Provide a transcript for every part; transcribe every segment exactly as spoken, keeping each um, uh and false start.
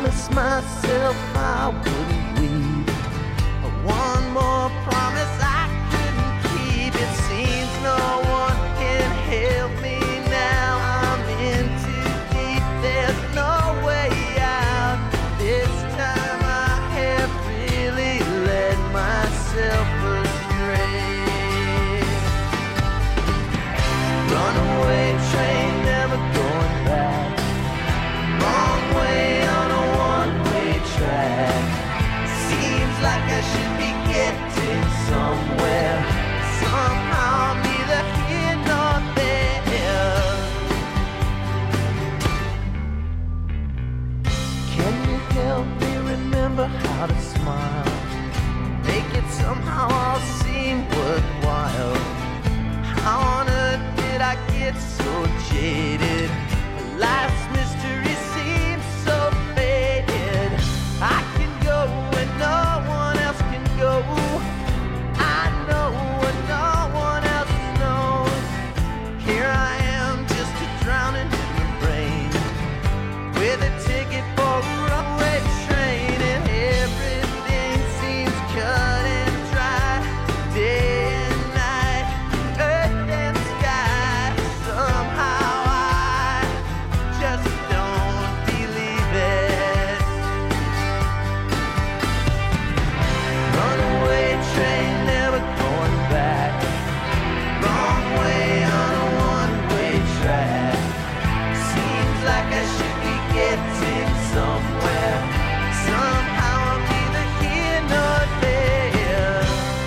promised myself I wouldn't weep, but one more promise I couldn't keep. It seems no one can help me now. I'm in too deep, there's no way out. This time I have really led myself astray. Runaway train, never going back. Wrong way on a one-way track. Seems like I should be getting somewhere. Somehow I'm neither here nor there. Can you help me remember how to smile? Make it somehow all seem worthwhile. How on earth did I get so jaded? Life's mystery seems so faded. I can go when no one else can go. I know what no one else knows. Here I am, just a drowning in the rain, with a ticket for a runaway train, and everything seems cut and dry. Day and night, earth and sky. Somehow I just don't believe it. Runaway train, never going back. Wrong way on a one-way track. Seems like I should be getting somewhere. Somehow I'm neither here nor there.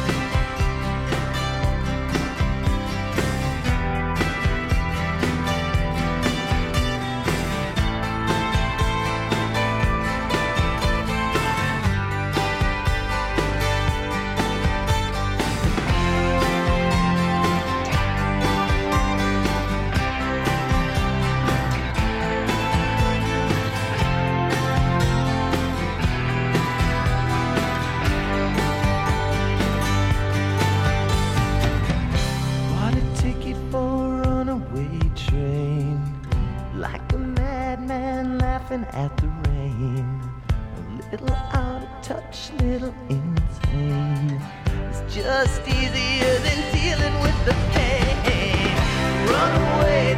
Bought a ticket for a runaway train, like a madman laughing at the rain. A little out of touch, little insane. It's just easier than dealing with the pain. Runaway